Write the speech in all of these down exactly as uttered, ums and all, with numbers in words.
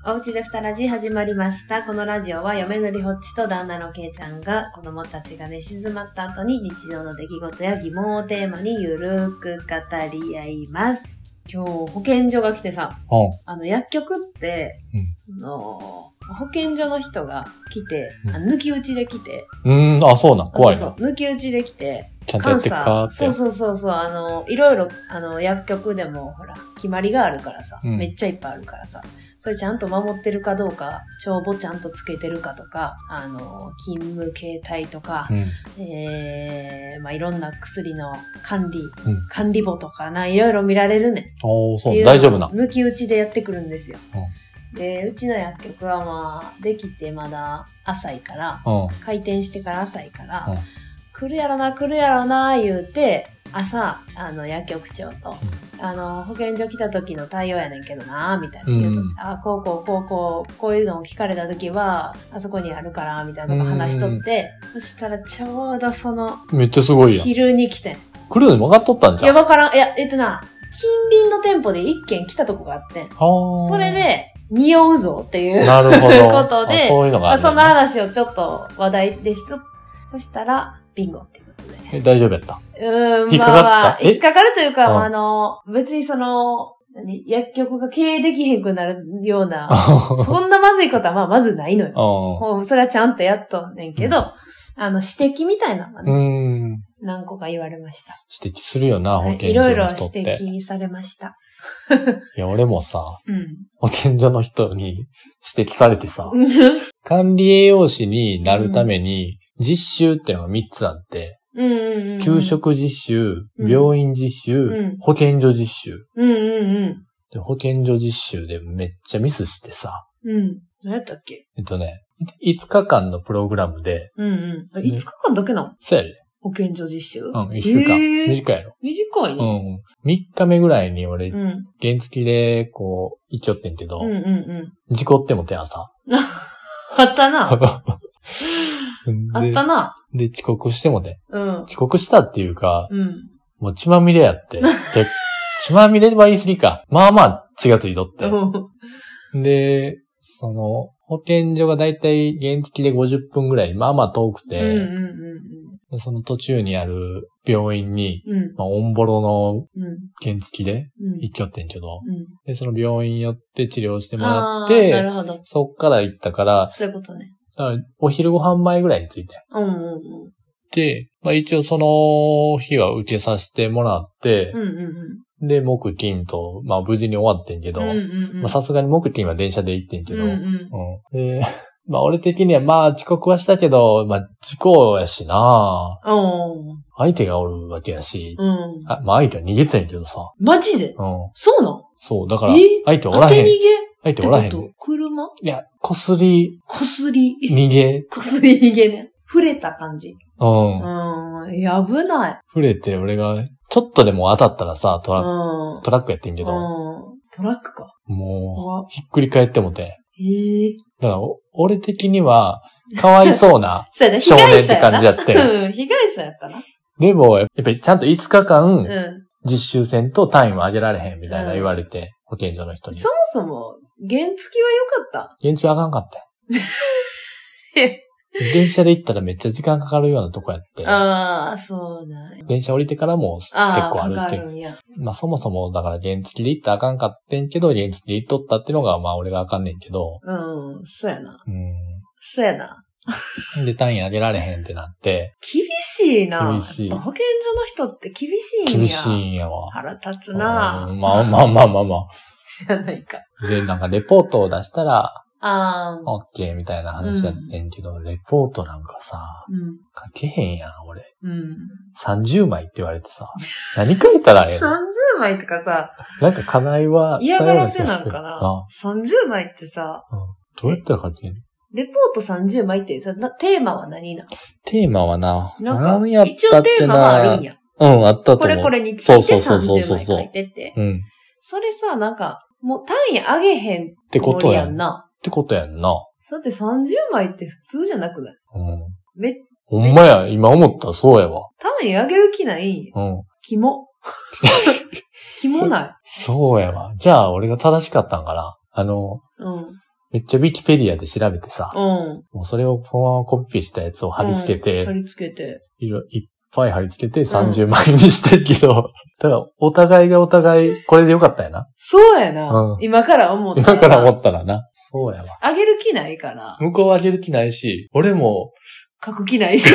おうちでふたラジ始まりました。このラジオは嫁のりほっちと旦那のけいちゃんが子供たちが寝静まった後に日常の出来事や疑問をテーマにゆるーく語り合います。今日保健所が来てさ、 うん、 あの薬局って、うん、あの保健所の人が来て、うん、あ抜き打ちで来て、 うーん、あ、そうなん、怖いな。 そうそう、抜き打ちで来て、 ちゃんとやってっかって。 そうそうそうそう、あの、いろいろ、あの、薬局でも、ほら、決まりがあるからさ、うん、めっちゃいっぱいあるからさ、それちゃんと守ってるかどうか、帳簿ちゃんとつけてるかとか、あの、勤務形態とか、うん、えー、まあ、いろんな薬の管理、うん、管理簿とかな、いろいろ見られるねん。 おー、そう、大丈夫な。 抜き打ちでやってくるんですよ。うん、で、うちの薬局はまあ、できてまだ浅いから、うん、開店してから浅いから、うん来るやろな、来るやろな、言うて、朝、あの、薬局長と、うん、あの、保健所来た時の対応やねんけどな、みたいな言うと、うん、あ、こうこう、こうこう、こういうのを聞かれた時は、あそこにあるから、みたいなとこ話しとって、そしたらちょうどその、 めっちゃすごいやん。 昼に来てん。 来るの分かっとったんじゃん。 いや、分からん。いや、えっとな、近隣の店舗で一軒来たとこがあってん。それで、匂うぞっていうなるほどことで、 そういうのがある、ね、 その話をちょっと話題でしと、そしたら、ビンゴっていうことで。 え、大丈夫やった？ うーん、 引っかかった、 まあ、引っかかるというか、 うん、 あの、別にその、何、薬局が経営できへんくなるような、そんなまずいことはまあまずないのよ。もうそれはちゃんとやっとんねんけど、うん、あの、指摘みたいなのがね、うん何個か言われました。 指摘するよな、保健所の人って。 いろいろ指摘されました。 いや、俺もさ、 うん、 保健所の人に指摘されてさ、管理栄養士になるために、実習っていうのがみっつあって、 うんうんうん、 給食実習、病院実習、うん、保健所実習、 うんうんうん、 で。保健所実習でめっちゃミスしてさ。 うん。何やったっけ？ えっとね、いつかかんのプログラムで。 うんうん。いつかかんだけなの？ そうやで。 保健所実習？ うん、いっしゅうかん。短いやろ。 短いね。 うん。みっかめぐらいに俺、うん、原付でこう、行きよってんけど、 うんうんうん、 事故ってもて朝。 あったな。あったな。 で、遅刻してもね。 うん。 遅刻したっていうか、 うん。 もう血まみれやって。で血まみれは言い過ぎか。まあまあ血がついとって。 うん、 で、その、保健所がだいたい原付でごじゅっぷんぐらい、まあまあ遠くて、 うんうんうんうん、 その途中にある病院に、 うん、 まあ、オンボロの原付で行きよってんけど、 うん、 で、その病院寄って治療してもらって、 なるほど。 そっから行ったから、 そういうことね。 お昼ご飯前ぐらいに着いて。 うんうんうん、 で、まあ一応その日は受けさせてもらって、 うんうんうん、 で、木金と、まあ無事に終わってんけど、さすがに木金は電車で行ってんけど、 うんうんうん、で、まあ俺的にはまあ遅刻はしたけど、まあ事故やしな、相手がおるわけやし、 うん、 あまあ相手は逃げてんけどさ。 マジで？ うん。 そうなん？ そう、だから、相手おらへん。 当て逃げ？ 相手おらへん。 車？ いや、こすり。 こすり。 逃げ。 こすり逃げね。触れた感じ。 うん。 うん。危ない。 触れて、俺が、ちょっとでも当たったらさ、トラック、うん、トラックやってんけど。 うん。トラックか。 もう、ひっくり返ってもて。 へえ。 だから、俺的には、かわいそうな少年って感じやって。 うん、被害者やったな。 でも、やっぱりちゃんといつかかん、 うん、 実習せんと単位は上げられへんみたいな言われて、うん、保健所の人に。 そもそも、原付は良かった？ 原付はあかんかったよ。電車で行ったらめっちゃ時間かかるようなとこやって。 ああ、そうなんや。 電車降りてからも結構あるっていう。 かかるんや。 まあそもそもだから原付で行ったらあかんかってんけど、原付で行っとったっていうのがまあ俺があかんねんけど。 うん、そうやな。 うん。 そうやな。 で単位上げられへんってなって。 厳しいな。 厳しい。 保健所の人って厳しいんや。 厳しいんやわ。 腹立つな。 まあまあまあまあまあ。 知らないか。 で、なんかレポートを出したら、 ああ。 オッケーみたいな話やってんけど、うん、レポートなんかさ、 うん、 書けへんやん、俺。 うん。 さんじゅうまいって言われてさ、何書いたらええの ? さんじゅう 枚とかさ、 なんか課題は嫌がらせなんかな。さんじゅうまいってさ、 うん、どうやったら書けんの？ レポートさんじゅうまいってさ、テーマは何な？ テーマはな、 なんか、 やったってな、 一応テーマはあるんや。 うん、あったと思う。 これこれについてさんじゅうまい書いてって。 うん。 それさ、なんか、もう単位上げへんつもりやんな。 ってことやんな。 だってさんじゅうまいって普通じゃなくない？ うん。 め、 ほんまや、今思ったらそうやわ。 単位上げる気ないんや。 うん。 キモ。キモない。 そうやわ。じゃあ、俺が正しかったんかな。あの、 うん。 めっちゃウィキペディアで調べてさ、 うん。 もうそれをフォアコピーしたやつを貼り付けて、 うん、貼り付けて。 いろ、いっぱい貼り付けてさんじゅうまいにしてるけど、うん、だからお互いがお互いこれでよかったやな。 そうやな。うん、今から思ったら。 今から思ったらな。そうやわ。 あげる気ないから。 向こうあげる気ないし、俺も。 書く気ないし。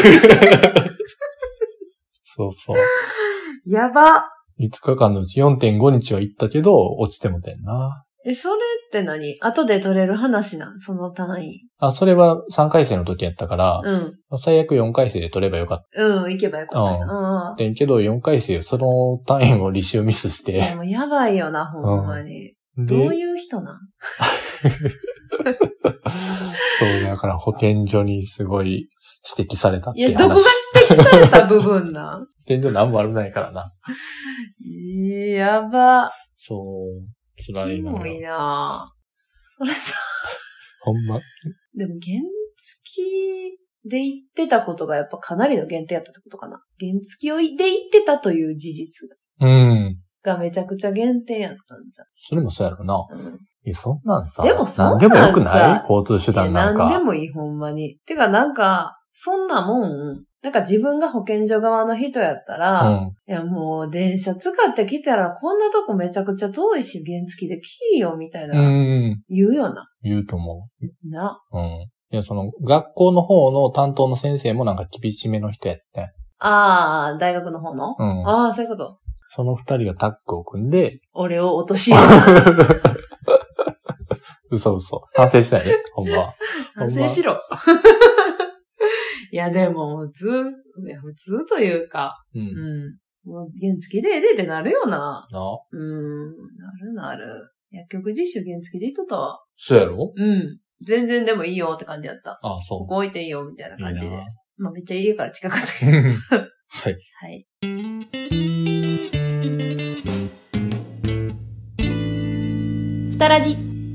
そうそう。 やば。 いつかかんのうち よんてんご 日は行ったけど、落ちてもてんな。 え、それって何？後で取れる話なん？その単位。 あ、それはさんかい生の時やったから、 うん。 最悪よんかい生で取ればよかった。 うん、行けばよかったよ。 うん。でけどよんかい生、その単位を履修ミスして。 でもやばいよな、ほんまに。うん、どういう人なん？ そう、だから保健所にすごい指摘されたっていう話。 いや、どこが指摘された部分なん？保健所何も悪ないからな。 やば。 そう、辛いな。 キモいな。それさ。 ほんま。 でも原付で言ってたことがやっぱかなりの限定やったってことかな。原付で言ってたという事実うん。 がめちゃくちゃ限定やったんじゃん。 それもそうやろな。 うん。 いや、そんなんさ。 でもそんなんさ。何でもよくない交通手段なんか。 何でもいい、ほんまに。てかなんか、そんなもん、なんか自分が保健所側の人やったら、うん、いやもう電車使ってきたらこんなとこめちゃくちゃ遠いし原付で来いよみたいな。うん。言うよな。 言うと思う。 な。 うん。いや、その学校の方の担当の先生もなんか厳しめの人やって。 ああ、大学の方のうん。 ああ、そういうこと。 その二人がタッグを組んで。 俺を落とし入れた。 嘘嘘。反省しないね、ほんまは。 反省しろ。いや、でも、普通、いや、普通というか、うん。うん。もう、原付でえでってなるよな。 な。 うん。なるなる。薬局実習原付で言っとったわ。 そうやろ？ うん。全然でもいいよって感じやった。 ああ、そう。 ここ置いていいよみたいな感じで。いいまあ、めっちゃ家から近かったけど。はい。 はい。ふたらじ。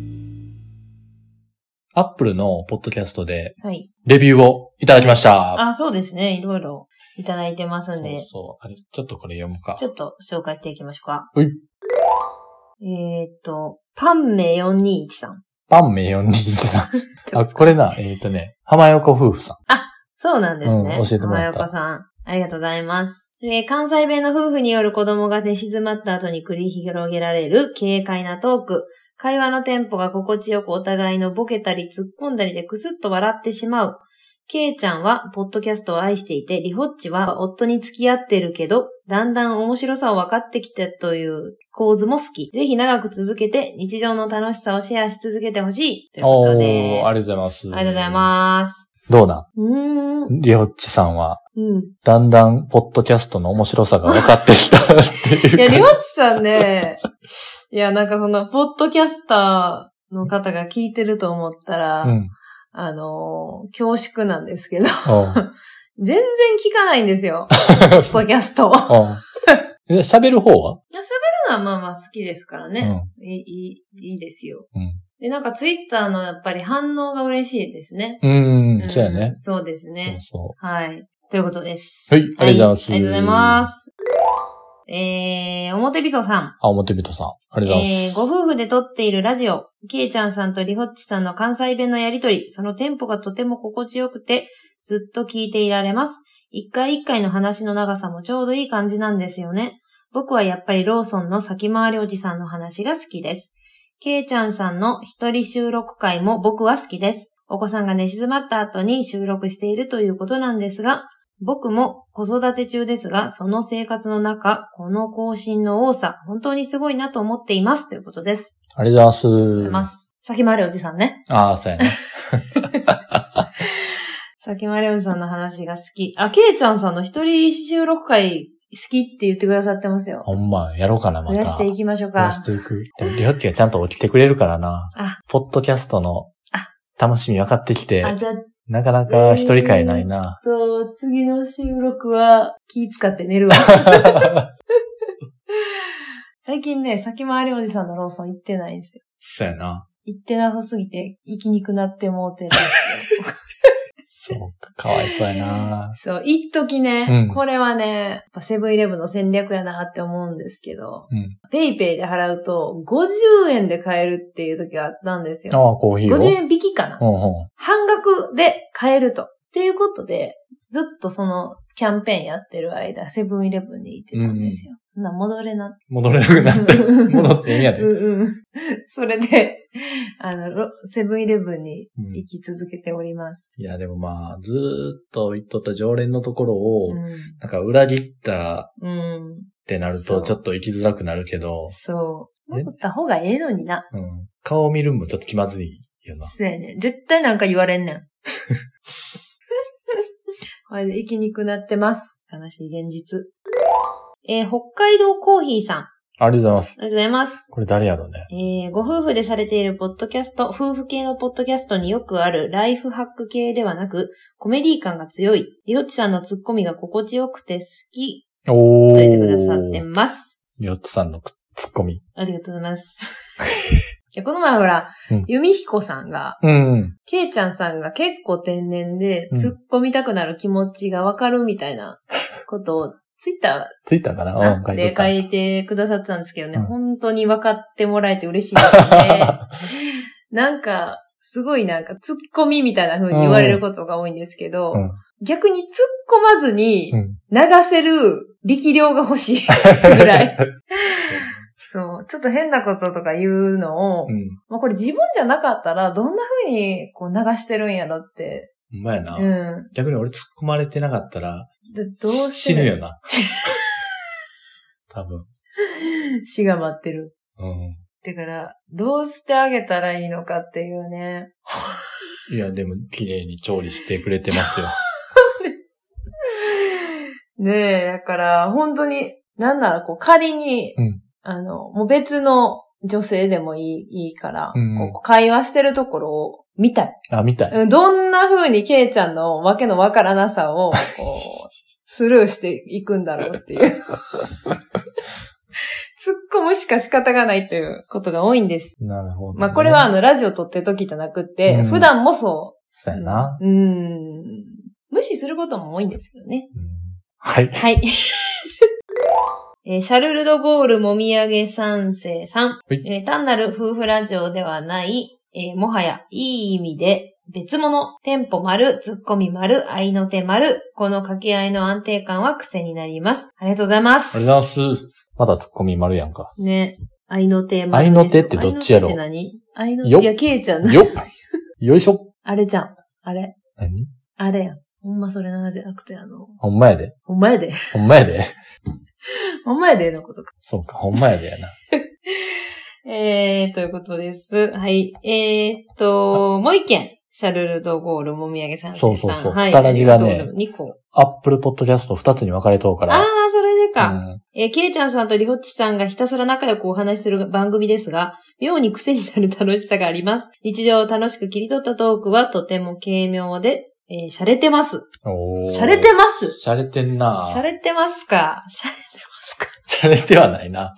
アップルのポッドキャストで、 はい。 レビューをいただきました。はい、 あ、そうですね。いろいろいただいてますんで。 そうそう。あれ、ちょっとこれ読むか。 ちょっと紹介していきましょうか。 はい。 えーっと、パンメよんにいちさん。 パンメよんにいちさん。あ、これな、えーっとね、浜横夫婦さん。 あ、そうなんですね。 うん、教えてもらった。 浜横さん。ありがとうございます。えー、関西弁の夫婦による子供が寝静まった後に繰り広げられる軽快なトーク。会話のテンポが心地よくお互いのボケたり突っ込んだりでクスッと笑ってしまう。ケイちゃんはポッドキャストを愛していて、リホッチは夫に付き合ってるけど、だんだん面白さを分かってきたという構図も好き。ぜひ長く続けて日常の楽しさをシェアし続けてほしい。ということです。 おー、ありがとうございます。 ありがとうございます。 どうだ？ うーん。 リホッチさんは、 うん、 だんだんポッドキャストの面白さが分かってきたっていう。 いや、リホッチさんね、いや、なんかその、ポッドキャスターの方が聞いてると思ったら、うん、あの、恐縮なんですけど、全然聞かないんですよ。ポッドキャスト。 喋る方は？ 喋るのはまあまあ好きですからね。うん、いい、いいですよ。うん、で、なんかツイッターのやっぱり反応が嬉しいですね。 うん、うん、そうやね。 そうですね。 そうそう。 はい。ということです。 はい、ありがとうございます。 はい、ありがとうございます。えー、表びそさん。 あ、表びとさん。ありがとうございます。 えー、ご夫婦で撮っているラジオ、ケイちゃんさんとリホッチさんの関西弁のやりとり、そのテンポがとても心地よくて、ずっと聞いていられます。一回一回の話の長さもちょうどいい感じなんですよね。僕はやっぱりローソンの先回りおじさんの話が好きです。ケイちゃんさんの一人収録会も僕は好きです。お子さんが寝静まった後に収録しているということなんですが、僕も子育て中ですが、その生活の中、この更新の多さ、本当にすごいなと思っています。ということです。 ありがとうございます。 ありがとうございます。先回りおじさんね。 ああ、そうやね。 先回りおじさんの話が好き。あ、ケイちゃんさんの一人収録会好きって言ってくださってますよ。 ほんま、やろうかな、また。 増やしていきましょうか。 増やしていく。でも、リホッチがちゃんと起きてくれるからな。あ、ポッドキャストの楽しみ分かってきて。あ、じゃあ、なかなか一人会ないな。 えー、と、次の収録は気使って寝るわ。最近ね、先回りおじさんのローソン行ってないんですよ。 そうやな。 行ってなさすぎて、行きにくなってもうてるんですよ。 そうか、かわいそうやな。 そう、一時ね、うん、これはね、セブンイレブンの戦略やなって思うんですけど、うん、ペイペイで払うとごじゅうえんで買えるっていう時があったんですよ。 ああ、コーヒーをごじゅうえん引きかな、 うんうん。 半額で買えると。っていうことで、ずっとそのキャンペーンやってる間、セブンイレブンに行ってたんですよ。うん、な戻れな。 戻れなくなった。戻っていいんやね。 うんうん。それで、あの、セブンイレブンに行き続けております。 うん、いや、でもまあ、ずーっと行っとった常連のところを、うん、なんか裏切ったってなると、ちょっと行きづらくなるけど。 そう。戻った方がええのにな。 うん。顔見るんもちょっと気まずいよな。 そうやね。絶対なんか言われんねん。これで生きにくなってます。悲しい現実。えー、北海道コーヒーさん。 ありがとうございます。 ありがとうございます。 これ誰やろうね。 えー、ご夫婦でされているポッドキャスト、夫婦系のポッドキャストによくあるライフハック系ではなく、コメディ感が強い、りょっちさんのツッコミが心地よくて好き、 おー。 と言ってくださってます。 りょっちさんのツッコミ。 ありがとうございます。この前ほら、うん、由美彦さんが、 うんうん、 ケイちゃんさんが結構天然で、突っ込みたくなる気持ちがわかるみたいなことを、ツイッター、 ツイッターかな、 うん、で書いてくださってたんですけどね、うん、本当に分かってもらえて嬉しいですね。なんか、すごいなんか、突っ込みみたいな風に言われることが多いんですけど、うん、逆に突っ込まずに流せる力量が欲しいぐらい。そう。ちょっと変なこととか言うのを、うん、まあこれ自分じゃなかったらどんな風にこう流してるんやろって。 ほんまやな。 うん。 逆に俺突っ込まれてなかったら、 どうして死ぬよな。多分。 死が待ってる。 うん。 だから、どうしてあげたらいいのかっていうね。 いや、でも綺麗に調理してくれてますよ。 ねえ、だから本当に、なんならこう仮に、うんあの、もう別の女性でもいい、いいから、うん、こう会話してるところを見たい。 あ、見たい。 どんな風にケイちゃんのわけのわからなさを、こう、スルーしていくんだろうっていう。突っ込むしか仕方がないということが多いんです。 なるほど、ね。 まあこれはあの、ラジオ撮ってる時じゃなくって、うん、普段もそう。 そうやな。 うん。無視することも多いんですけどね。 うん、はい。 はい。えー、シャルルドゴールもみあげ三世さん、はいえー。単なる夫婦ラジオではない、えー、もはやいい意味で別物、テンポ丸、ツッコミ丸、愛の手丸、この掛け合いの安定感は癖になります。ありがとうございます。 ありがとうございます。まだツッコミ丸やんか。 ね。愛の手丸。 愛の手ってどっちやろ？ 愛の手って何？愛の手。いや、ケイちゃん。 よっ。よいしょ。 あれじゃん。あれ。 何？ あれやん。ほんまそれなじゃなくて、あの。 ほんまやで。 ほんまやで。 ほんまやで。 ほんまやでのことか。 そうか、ほんまやでやな。 えー、ということです。はい。えーっと、もう一件。シャルルドゴールもみあげさん。 そうそうそう。二、はい、ラジがね、 にこ。 アップルポッドキャスト二つに分かれとうから。 あー、それでか。うん、えー、ケイちゃんさんとリホッチさんがひたすら仲良くお話しする番組ですが、妙に癖になる楽しさがあります。日常を楽しく切り取ったトークはとても軽妙で、えー、洒落てます。 おー。 洒落てます洒落てんな洒落てますか洒落てますか洒落てはないな。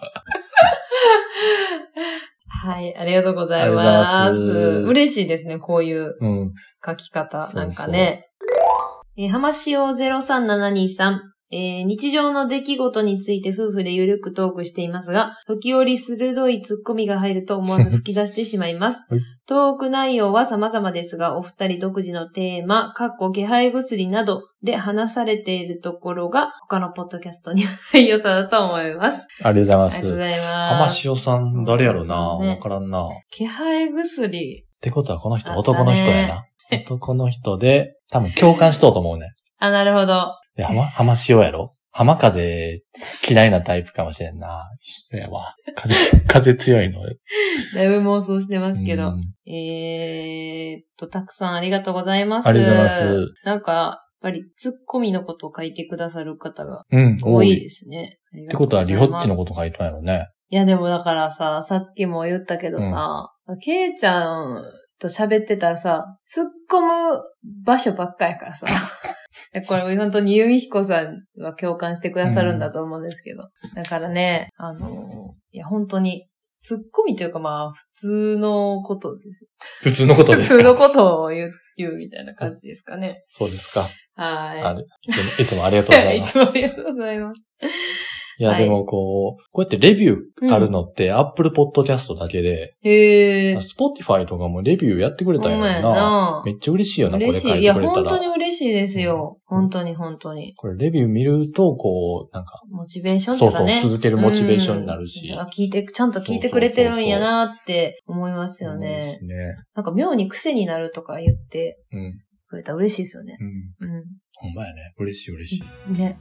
はい、ありがとうございます。ありがとうございます。嬉しいですね、こういう書き方。うん、なんかね。そうそうえー、浜塩ゼロさんななにさん。えー、日常の出来事について夫婦でゆるくトークしていますが、時折鋭いツッコミが入ると思わず吹き出してしまいます。トーク内容は様々ですが、お二人独自のテーマ、かっこ気配薬などで話されているところが、他のポッドキャストにはない良さだと思います。 ありがとうございます。 ありがとうございます。 浜塩さん、誰やろなわ、ね、からんな。 気配薬。 ってことはこの人、男の人やな。男の人で、多分共感しとうと思うね。 あ、なるほど。 いや、浜、浜塩やろ浜風嫌いなタイプかもしれんな。一緒やわ。風、風強いの。 だいぶ妄想してますけど。えーっと、たくさんありがとうございます。 ありがとうございます。 なんか、やっぱりツッコミのことを書いてくださる方が多いですね。 うん、ってことはリホッチのこと書いたんやろね。 いやでもだからさ、さっきも言ったけどさ、うん、ケイちゃんと喋ってたらさ、突っ込む場所ばっかやからさ。これ本当に由美彦さんが共感してくださるんだと思うんですけど。うん、だからね、あの、いや本当にツッコミというかまあ、普通のことです。 普通のことですか？ 普通のことを言う、言うみたいな感じですかね。 そうですか。 はい。 あれいつも、いつもありがとうございます。 いつもありがとうございます。 いや、はい、でもこう、こうやってレビューあるのって、うん、Apple Podcast だけで、 へー。 Spotify とかもレビューやってくれたんやろな。なめっちゃ嬉しいよな、これ書いてくれたら。 いや、本当に嬉しいですよ。うん、本当に本当に。 これレビュー見ると、こう、なんか。 モチベーションとかね。 そうそう、続けるモチベーションになるし。 うん、聞いて、ちゃんと聞いてくれてるんやなって思いますよね。そうですね。なんか妙に癖になるとか言って、うん。くれたら嬉しいですよね。うん。うん。 ほんまやね。嬉しい嬉しい。 ね。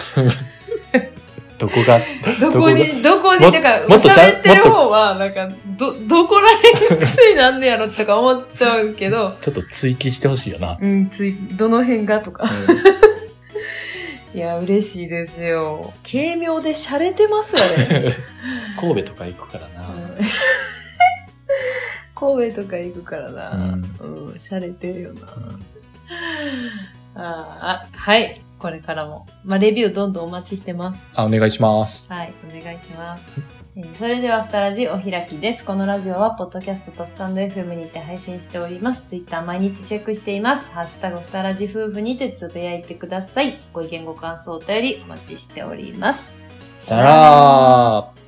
どこが、 どこに、どこに、だから、喋ってる方は、なんか、ど、どこら辺が癖になんねやろとか思っちゃうけど。 ちょっと追記してほしいよな。 うん、追、どの辺がとか。うん、いや、嬉しいですよ。軽妙で洒落てますよね。 神戸とか行くからな。うん、 神戸とか行くからな。うん、うん、洒落てるよな。うん、ああ、はい。これからも。まあ、レビューどんどんお待ちしてます。 あ、お願いします。 はい、お願いします。えー、それでは、ふたラジお開きです。このラジオは、ポッドキャストとスタンド エフエム にて配信しております。ツイッター毎日チェックしています。ハッシュタグふたラジ夫婦にてつぶやいてください。ご意見ご感想お便りお待ちしております。 さらー。